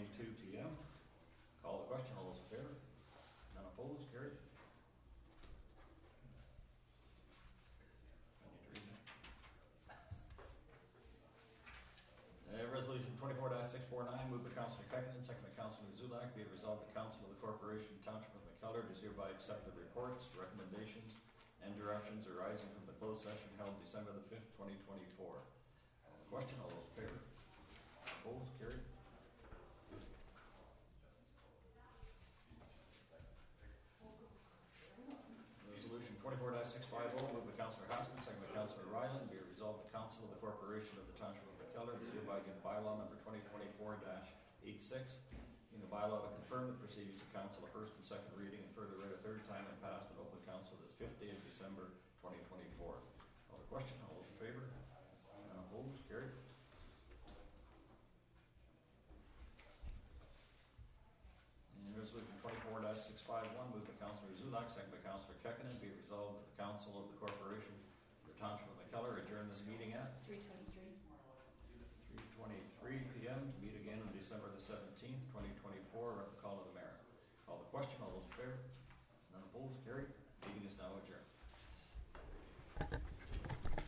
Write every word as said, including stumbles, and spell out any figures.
twenty-two P M Call the question. All those in favor? None opposed? Carried. I need to read that. Uh, resolution twenty-four six forty-nine, moved by Councilor Pekinen, second by Councilor Zulak. Be it resolved, the Council of the Corporation Township of McKellar does hereby accept the reports, recommendations, and directions arising from the closed session held December the fifth, twenty twenty-four. Uh, question. All those in favor? Opposed? Carried. Resolution twenty-four six fifty, moved by Councilor Hoskins, second by Councilor Ryland. Be it resolved, the Council of the Corporation of the Township of McKellar does hereby give bylaw number twenty twenty-four dash eighty-six in the bylaw to confirm the proceedings of council, a first and second reading, and further read a third time and passed in open council this fifth day of December twenty twenty-four. Call the question. All those in favor? None opposed? Carried. And resolution twenty-four six fifty-one, moved by Councilor Zulak, second by Councilor Kekinen. Be it resolved that the Council of the Corporation of the Township of McKellar adjourn this meeting at three twenty-three. three twenty-three P M Meet again on December the seventeenth, twenty twenty-four, at the call of the mayor. Call the question. All those in favor? None opposed? Carried.